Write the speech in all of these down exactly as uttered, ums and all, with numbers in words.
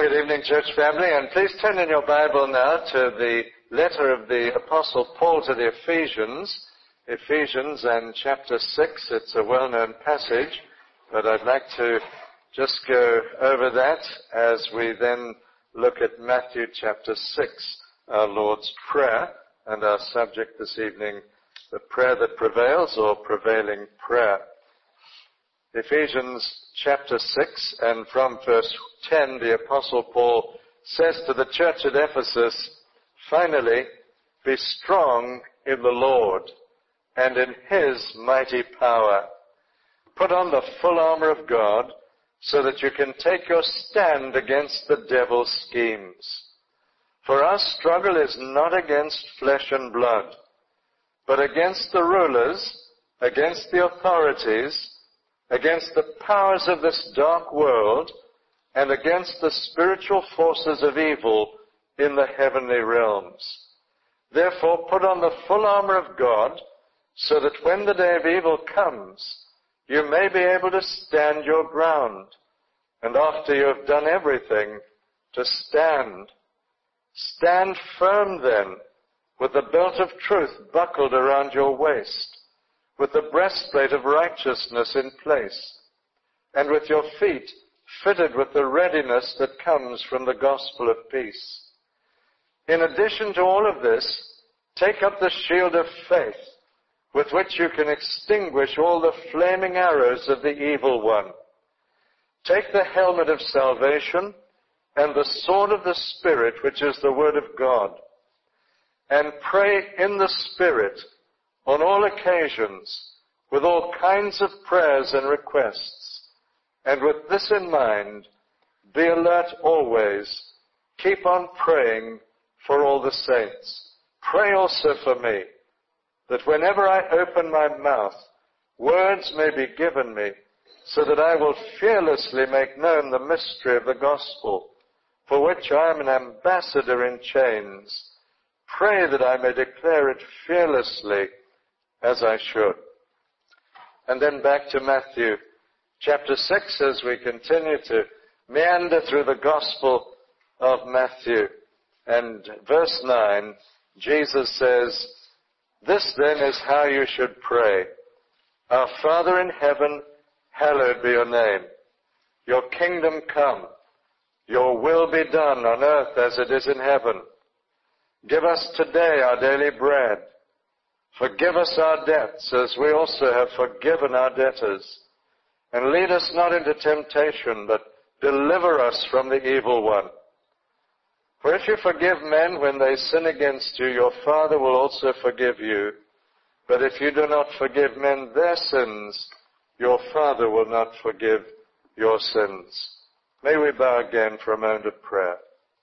Good evening, church family, and please turn in your Bible now to the letter of the Apostle Paul to the Ephesians, Ephesians and chapter six. It's a well-known passage, but I'd like to just go over that as we then look at Matthew chapter six, our Lord's Prayer, and our subject this evening, the prayer that prevails or prevailing prayer. Ephesians chapter six, and from verse ten, the Apostle Paul says to the church at Ephesus, "Finally, be strong in the Lord and in His mighty power. Put on the full armor of God so that you can take your stand against the devil's schemes. For our struggle is not against flesh and blood, but against the rulers, against the authorities, against the powers of this dark world, and against the spiritual forces of evil in the heavenly realms. Therefore, put on the full armor of God, so that when the day of evil comes, you may be able to stand your ground, and after you have done everything, to stand. Stand firm then, with the belt of truth buckled around your waist, with the breastplate of righteousness in place, and with your feet fitted with the readiness that comes from the gospel of peace. In addition to all of this, take up the shield of faith, with which you can extinguish all the flaming arrows of the evil one. Take the helmet of salvation and the sword of the Spirit, which is the word of God, and pray in the Spirit on all occasions, with all kinds of prayers and requests. And with this in mind, be alert always. Keep on praying for all the saints. Pray also for me, that whenever I open my mouth, words may be given me, so that I will fearlessly make known the mystery of the gospel, for which I am an ambassador in chains. Pray that I may declare it fearlessly, as I should." And then back to Matthew chapter six, as we continue to meander through the Gospel of Matthew. And verse nine, Jesus says, "This then is how you should pray. Our Father in heaven, hallowed be your name. Your kingdom come. Your will be done on earth as it is in heaven. Give us today our daily bread. Forgive us our debts, as we also have forgiven our debtors. And lead us not into temptation, but deliver us from the evil one. For if you forgive men when they sin against you, your Father will also forgive you. But if you do not forgive men their sins, your Father will not forgive your sins." May we bow again for a moment of prayer.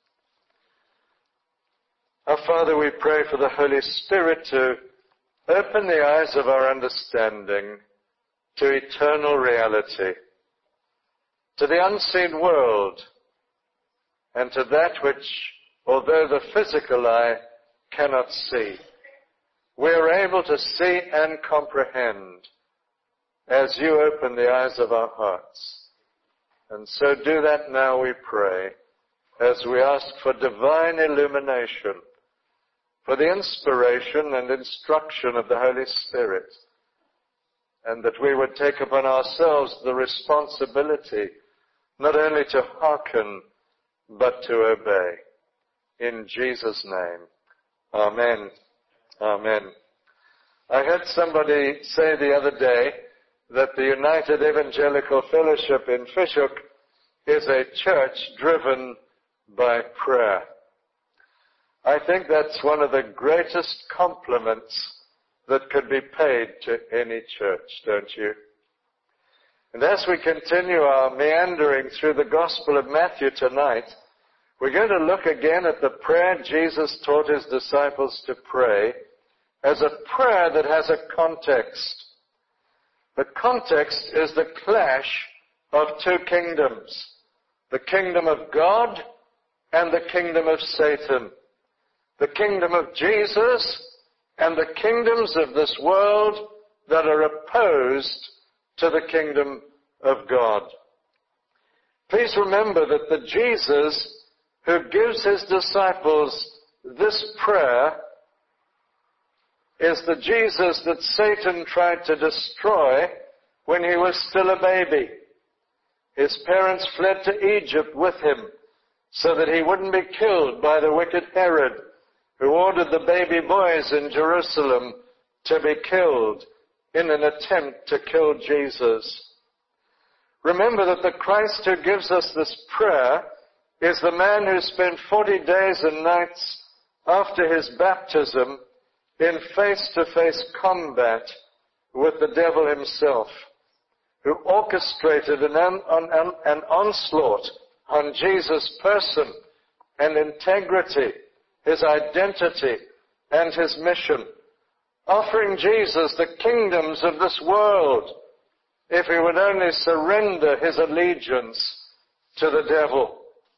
Our Father, we pray for the Holy Spirit to open the eyes of our understanding to eternal reality, to the unseen world, and to that which, although the physical eye cannot see, we are able to see and comprehend as you open the eyes of our hearts. And so do that now, we pray, as we ask for divine illumination, for the inspiration and instruction of the Holy Spirit, and that we would take upon ourselves the responsibility not only to hearken, but to obey. In Jesus' name, amen. Amen. I heard somebody say the other day that the United Evangelical Fellowship in Fishhook is a church driven by prayer. I think that's one of the greatest compliments that could be paid to any church, don't you? And as we continue our meandering through the Gospel of Matthew tonight, we're going to look again at the prayer Jesus taught his disciples to pray as a prayer that has a context. The context is the clash of two kingdoms, the kingdom of God and the kingdom of Satan, the kingdom of Jesus and the kingdoms of this world that are opposed to the kingdom of God. Please remember that the Jesus who gives his disciples this prayer is the Jesus that Satan tried to destroy when he was still a baby. His parents fled to Egypt with him so that he wouldn't be killed by the wicked Herod, who ordered the baby boys in Jerusalem to be killed in an attempt to kill Jesus. Remember that the Christ who gives us this prayer is the man who spent forty days and nights after his baptism in face-to-face combat with the devil himself, who orchestrated an, an, an onslaught on Jesus' person and integrity, his identity, and his mission, offering Jesus the kingdoms of this world if he would only surrender his allegiance to the devil.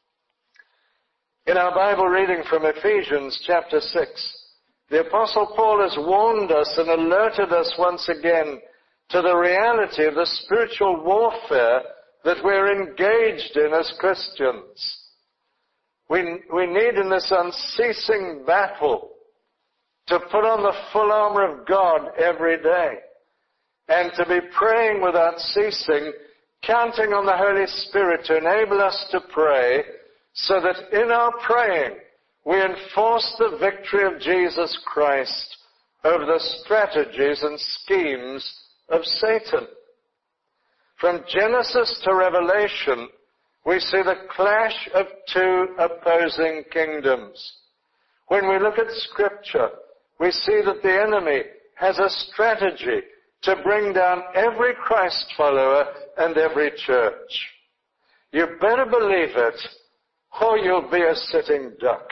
In our Bible reading from Ephesians chapter six, the Apostle Paul has warned us and alerted us once again to the reality of the spiritual warfare that we're engaged in as Christians. We, we need in this unceasing battle to put on the full armor of God every day and to be praying without ceasing, counting on the Holy Spirit to enable us to pray so that in our praying we enforce the victory of Jesus Christ over the strategies and schemes of Satan. From Genesis to Revelation, we see the clash of two opposing kingdoms. When we look at Scripture, we see that the enemy has a strategy to bring down every Christ follower and every church. You better believe it, or you'll be a sitting duck.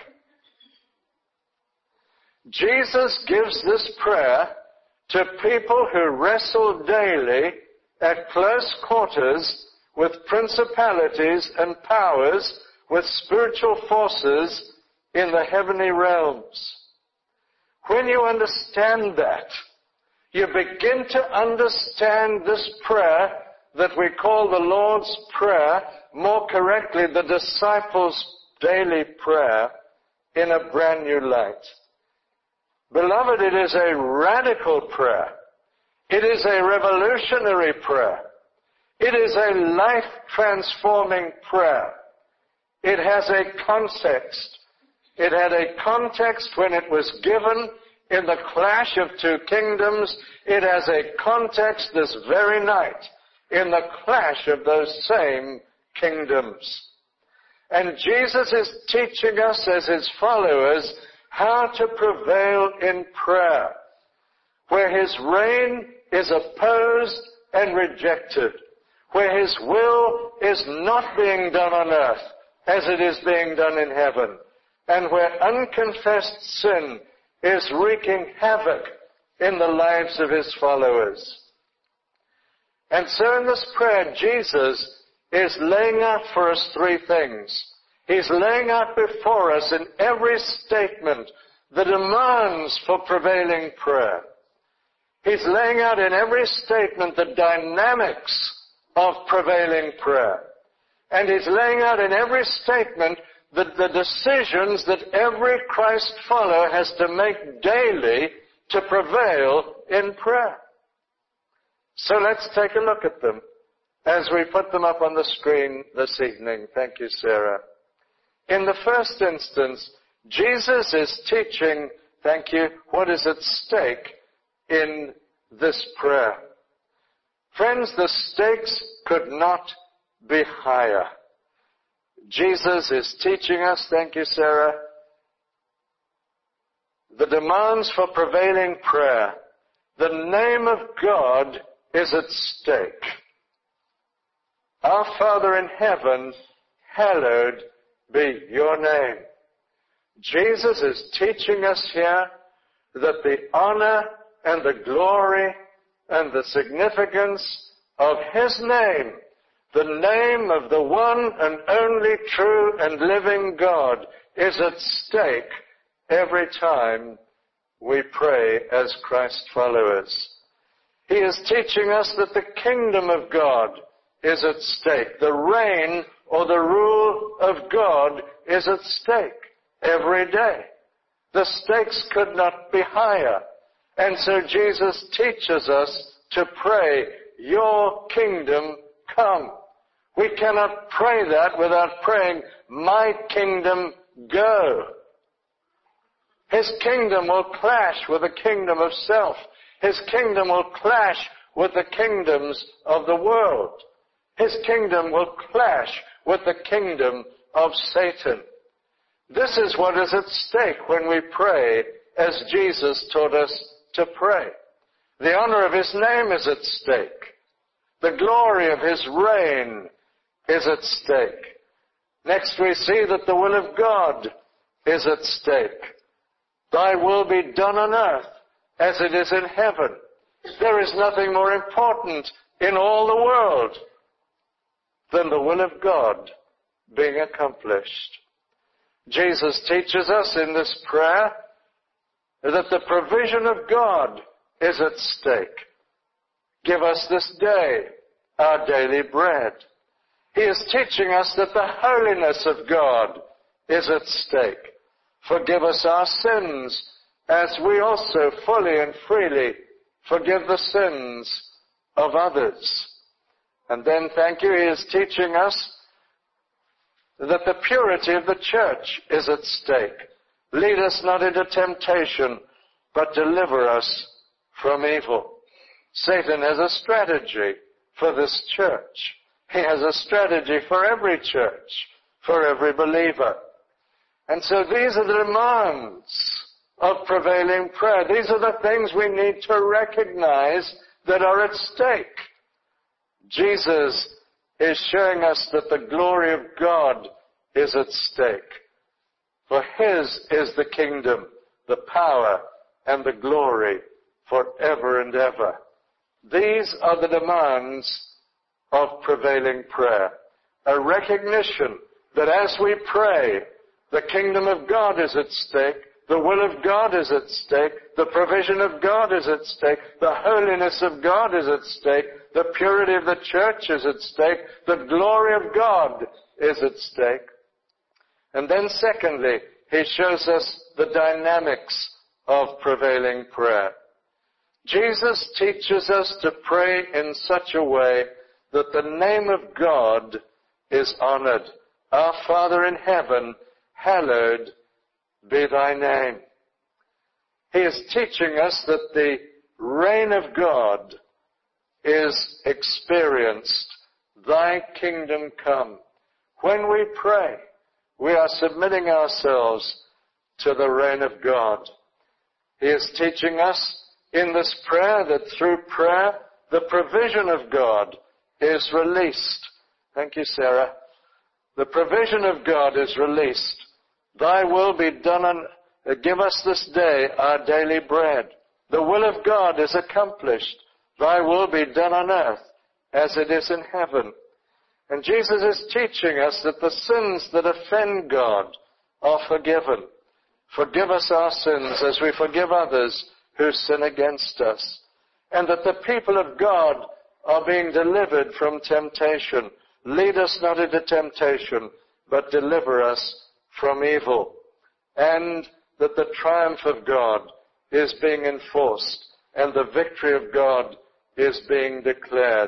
Jesus gives this prayer to people who wrestle daily at close quarters with principalities and powers, with spiritual forces in the heavenly realms. When you understand that, you begin to understand this prayer that we call the Lord's Prayer, more correctly, the disciples' daily prayer, in a brand new light. Beloved, it is a radical prayer. It is a revolutionary prayer. It is a life-transforming prayer. It has a context. It had a context when it was given in the clash of two kingdoms. It has a context this very night in the clash of those same kingdoms. And Jesus is teaching us as his followers how to prevail in prayer, where his reign is opposed and rejected, where his will is not being done on earth as it is being done in heaven, and where unconfessed sin is wreaking havoc in the lives of his followers. And so in this prayer, Jesus is laying out for us three things. He's laying out before us in every statement the demands for prevailing prayer. He's laying out in every statement the dynamics of prevailing prayer. And he's laying out in every statement the, the decisions that every Christ follower has to make daily to prevail in prayer. So let's take a look at them as we put them up on the screen this evening. Thank you, Sarah. In the first instance, Jesus is teaching, thank you, what is at stake in this prayer. Friends, the stakes could not be higher. Jesus is teaching us, thank you, Sarah, the demands for prevailing prayer. The name of God is at stake. Our Father in heaven, hallowed be your name. Jesus is teaching us here that the honor and the glory and the significance of his name, the name of the one and only true and living God, is at stake every time we pray as Christ followers. He is teaching us that the kingdom of God is at stake. The reign or the rule of God is at stake every day. The stakes could not be higher. And so Jesus teaches us to pray, your kingdom come. We cannot pray that without praying, my kingdom go. His kingdom will clash with the kingdom of self. His kingdom will clash with the kingdoms of the world. His kingdom will clash with the kingdom of Satan. This is what is at stake when we pray as Jesus taught us to pray. The honor of his name is at stake. The glory of his reign is at stake. Next we see that the will of God is at stake. Thy will be done on earth as it is in heaven. There is nothing more important in all the world than the will of God being accomplished. Jesus teaches us in this prayer that the provision of God is at stake. Give us this day our daily bread. He is teaching us that the holiness of God is at stake. Forgive us our sins as we also fully and freely forgive the sins of others. And then, thank you, he is teaching us that the purity of the church is at stake. Lead us not into temptation, but deliver us from evil. Satan has a strategy for this church. He has a strategy for every church, for every believer. And so these are the demands of prevailing prayer. These are the things we need to recognize that are at stake. Jesus is showing us that the glory of God is at stake. For his is the kingdom, the power, and the glory forever and ever. These are the demands of prevailing prayer. A recognition that as we pray, the kingdom of God is at stake, the will of God is at stake, the provision of God is at stake, the holiness of God is at stake, the purity of the church is at stake, the glory of God is at stake. And then secondly, he shows us the dynamics of prevailing prayer. Jesus teaches us to pray in such a way that the name of God is honored. Our Father in heaven, hallowed be thy name. He is teaching us that the reign of God is experienced. Thy kingdom come. When we pray, we are submitting ourselves to the reign of God. He is teaching us in this prayer that through prayer, the provision of God is released. Thank you, Sarah. The provision of God is released. Thy will be done on, uh, give us this day our daily bread. The will of God is accomplished. Thy will be done on earth as it is in heaven. And Jesus is teaching us that the sins that offend God are forgiven. Forgive us our sins as we forgive others who sin against us. And that the people of God are being delivered from temptation. Lead us not into temptation, but deliver us from evil. And that the triumph of God is being enforced and the victory of God is being declared.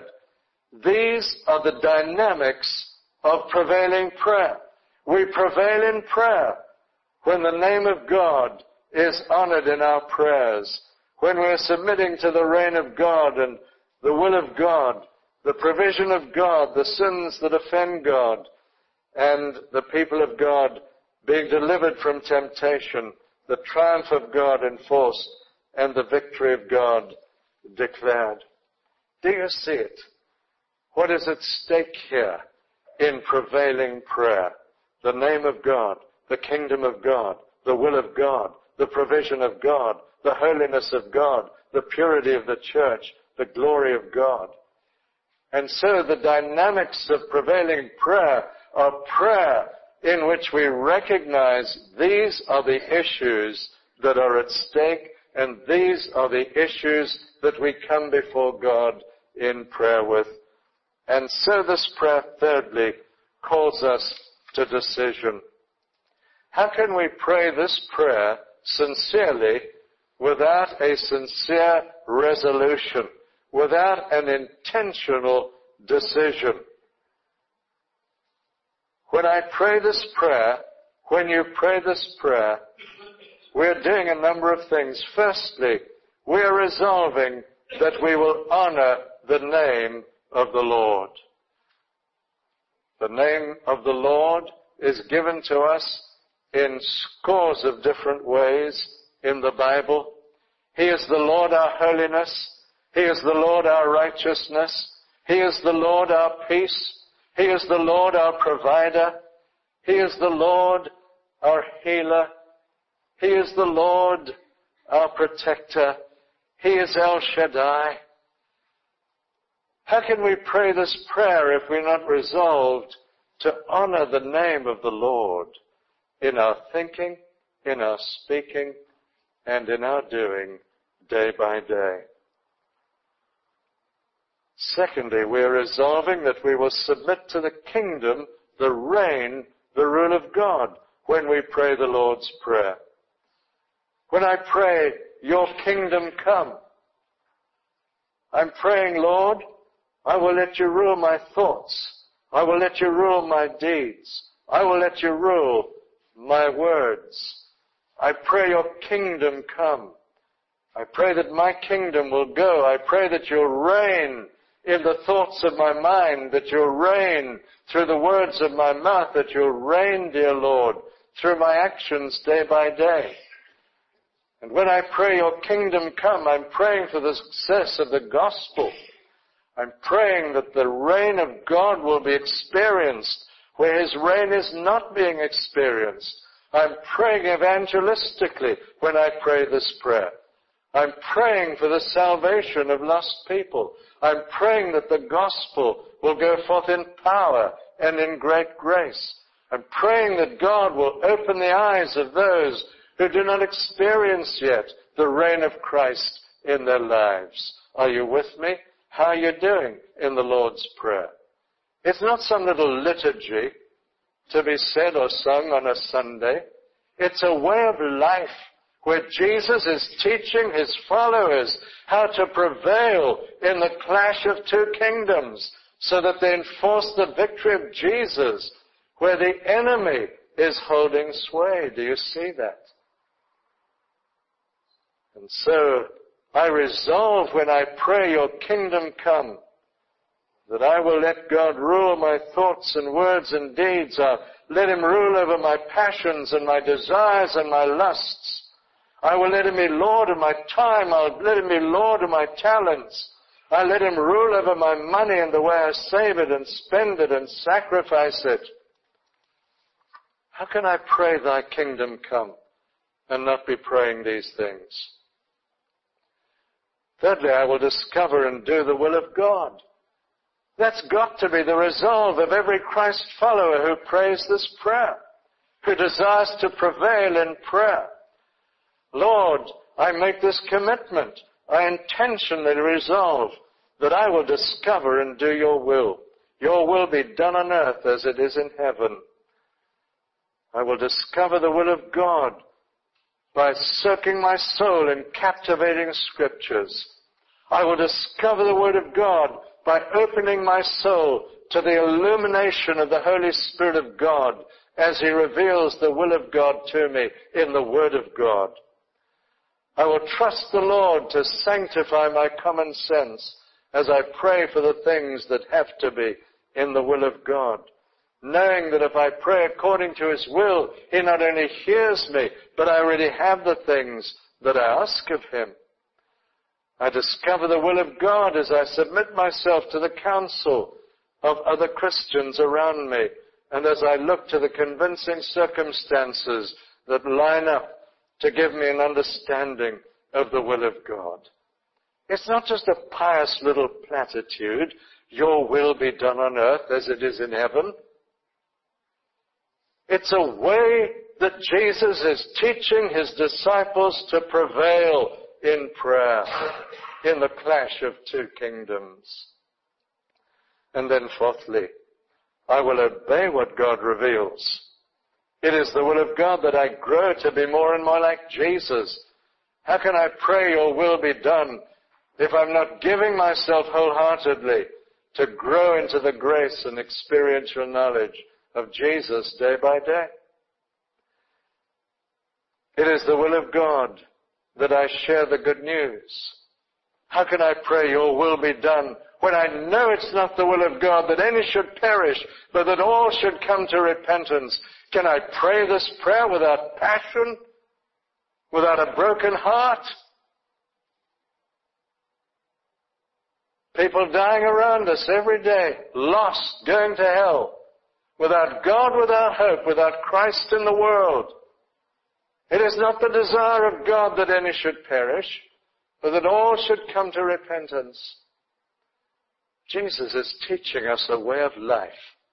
These are the dynamics of prevailing prayer. We prevail in prayer when the name of God is honored in our prayers, when we're submitting to the reign of God and the will of God, the provision of God, the sins that offend God, and the people of God being delivered from temptation, the triumph of God enforced, and the victory of God declared. Do you see it? What is at stake here in prevailing prayer? The name of God, the kingdom of God, the will of God, the provision of God, the holiness of God, the purity of the church, the glory of God. And so the dynamics of prevailing prayer are prayer in which we recognize these are the issues that are at stake, and these are the issues that we come before God in prayer with. And so this prayer, thirdly, calls us to decision. How can we pray this prayer sincerely without a sincere resolution, without an intentional decision? When I pray this prayer, when you pray this prayer, we're doing a number of things. Firstly, we're resolving that we will honor the name of the Lord. The name of the Lord is given to us in scores of different ways in the Bible. He is the Lord our holiness. He is the Lord our righteousness. He is the Lord our peace. He is the Lord our provider. He is the Lord our healer. He is the Lord our protector. He is El Shaddai. How can we pray this prayer if we're not resolved to honor the name of the Lord in our thinking, in our speaking, and in our doing day by day? Secondly, we're resolving that we will submit to the kingdom, the reign, the rule of God when we pray the Lord's Prayer. When I pray, your kingdom come, I'm praying, Lord, I will let you rule my thoughts. I will let you rule my deeds. I will let you rule my words. I pray your kingdom come. I pray that my kingdom will go. I pray that you'll reign in the thoughts of my mind, that you'll reign through the words of my mouth, that you'll reign, dear Lord, through my actions day by day. And when I pray your kingdom come, I'm praying for the success of the gospel. I'm praying that the reign of God will be experienced where his reign is not being experienced. I'm praying evangelistically when I pray this prayer. I'm praying for the salvation of lost people. I'm praying that the gospel will go forth in power and in great grace. I'm praying that God will open the eyes of those who do not experience yet the reign of Christ in their lives. Are you with me? How are you doing in the Lord's Prayer? It's not some little liturgy to be said or sung on a Sunday. It's a way of life where Jesus is teaching his followers how to prevail in the clash of two kingdoms so that they enforce the victory of Jesus where the enemy is holding sway. Do you see that? And so I resolve when I pray your kingdom come that I will let God rule my thoughts and words and deeds. I'll let him rule over my passions and my desires and my lusts. I will let him be Lord of my time. I'll let him be Lord of my talents. I'll let him rule over my money and the way I save it and spend it and sacrifice it. How can I pray thy kingdom come and not be praying these things? Thirdly, I will discover and do the will of God. That's got to be the resolve of every Christ follower who prays this prayer, who desires to prevail in prayer. Lord, I make this commitment. I intentionally resolve that I will discover and do your will. Your will be done on earth as it is in heaven. I will discover the will of God by soaking my soul in captivating scriptures. I will discover the Word of God by opening my soul to the illumination of the Holy Spirit of God as he reveals the will of God to me in the Word of God. I will trust the Lord to sanctify my common sense as I pray for the things that have to be in the will of God, knowing that if I pray according to his will, he not only hears me, but I already have the things that I ask of him. I discover the will of God as I submit myself to the counsel of other Christians around me, and as I look to the convincing circumstances that line up to give me an understanding of the will of God. It's not just a pious little platitude, your will be done on earth as it is in heaven. It's a way that Jesus is teaching his disciples to prevail in prayer, in the clash of two kingdoms. And then fourthly, I will obey what God reveals. It is the will of God that I grow to be more and more like Jesus. How can I pray your will be done if I'm not giving myself wholeheartedly to grow into the grace and experiential knowledge of Jesus day by day? It is the will of God that I share the good news. How can I pray your will be done when I know it's not the will of God that any should perish, but that all should come to repentance? Can I pray this prayer without passion, without a broken heart? People dying around us every day, lost, going to hell, without God, without hope, without Christ in the world. It is not the desire of God that any should perish, but that all should come to repentance. Jesus is teaching us a way of life,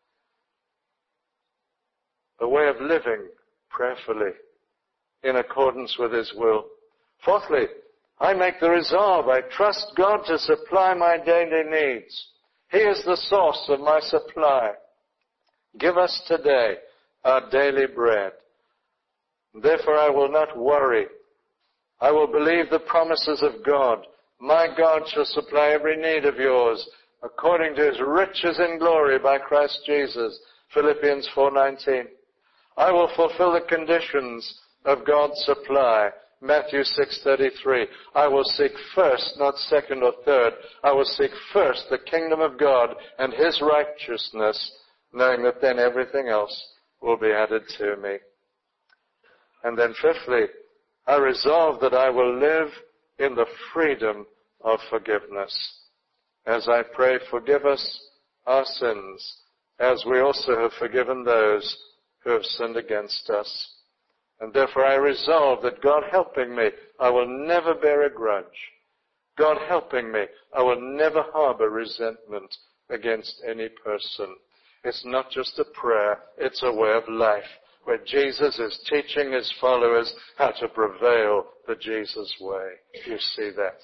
a way of living prayerfully in accordance with His will. Fourthly, I make the resolve, I trust God to supply my daily needs. He is the source of my supply. Give us today our daily bread. Therefore I will not worry. I will believe the promises of God. My God shall supply every need of yours according to His riches in glory by Christ Jesus. Philippians four nineteen. I will fulfill the conditions of God's supply. Matthew six thirty-three. I will seek first, not second or third. I will seek first the kingdom of God and His righteousness, knowing that then everything else will be added to me. And then fifthly, I resolve that I will live in the freedom of forgiveness. As I pray, forgive us our sins, as we also have forgiven those who have sinned against us. And therefore I resolve that God helping me, I will never bear a grudge. God helping me, I will never harbor resentment against any person. It's not just a prayer, it's a way of life, where Jesus is teaching His followers how to prevail the Jesus way. You see that.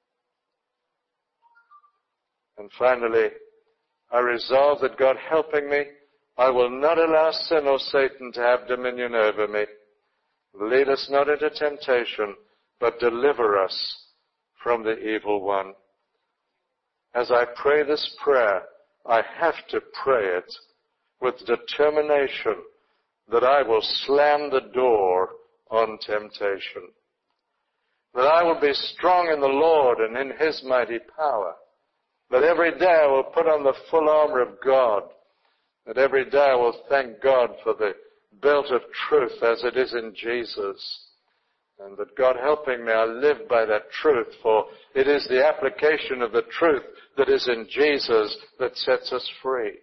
And finally, I resolve that God helping me, I will not allow sin or Satan to have dominion over me. Lead us not into temptation, but deliver us from the evil one. As I pray this prayer, I have to pray it with determination that I will slam the door on temptation. That I will be strong in the Lord and in His mighty power. That every day I will put on the full armor of God. That every day I will thank God for the belt of truth as it is in Jesus. And that God helping me, I live by that truth, for it is the application of the truth that is in Jesus that sets us free.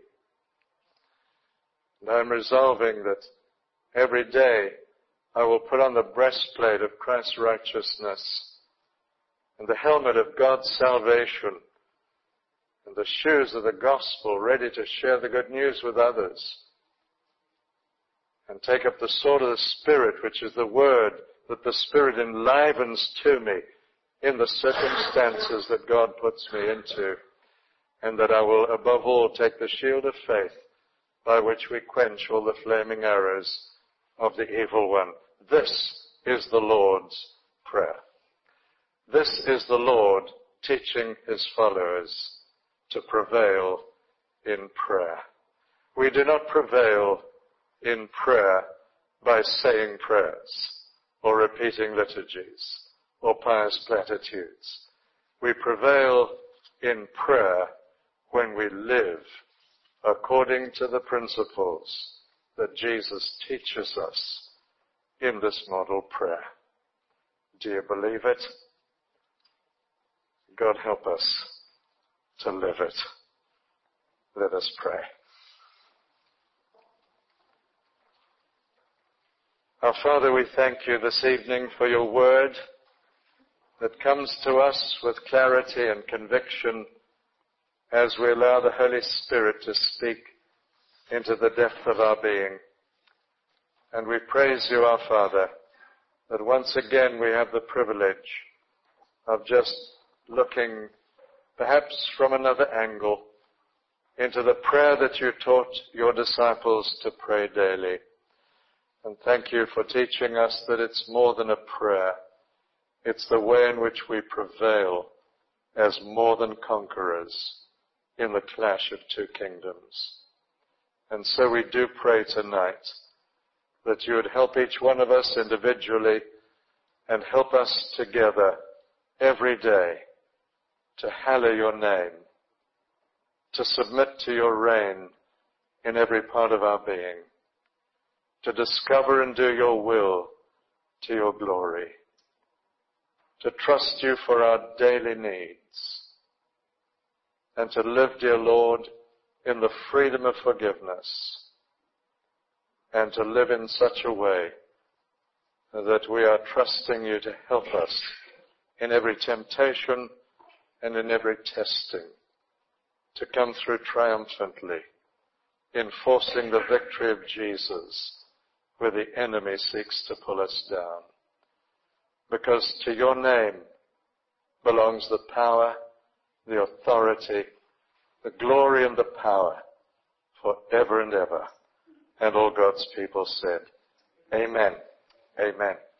And I'm resolving that every day I will put on the breastplate of Christ's righteousness and the helmet of God's salvation and the shoes of the gospel, ready to share the good news with others. And take up the sword of the Spirit, which is the word that the Spirit enlivens to me in the circumstances that God puts me into. And that I will above all take the shield of faith, by which we quench all the flaming arrows of the evil one. This is the Lord's prayer. This is the Lord teaching His followers to prevail in prayer. We do not prevail in prayer by saying prayers or repeating liturgies or pious platitudes. We prevail in prayer when we live according to the principles that Jesus teaches us in this model prayer. Do you believe it? God help us to live it. Let us pray. Our Father, we thank you this evening for your word that comes to us with clarity and conviction as we allow the Holy Spirit to speak into the depth of our being. And we praise you, our Father, that once again we have the privilege of just looking perhaps from another angle into the prayer that you taught your disciples to pray daily. And thank you for teaching us that it's more than a prayer. It's the way in which we prevail as more than conquerors in the clash of two kingdoms. And so we do pray tonight that you would help each one of us individually and help us together every day to hallow your name, to submit to your reign in every part of our being, to discover and do your will to your glory, to trust you for our daily needs, and to live, dear Lord, in the freedom of forgiveness, and to live in such a way that we are trusting you to help us in every temptation and in every testing, to come through triumphantly, enforcing the victory of Jesus where the enemy seeks to pull us down. Because to your name belongs the power, the authority, the glory and the power for ever and ever. And all God's people said, Amen. Amen.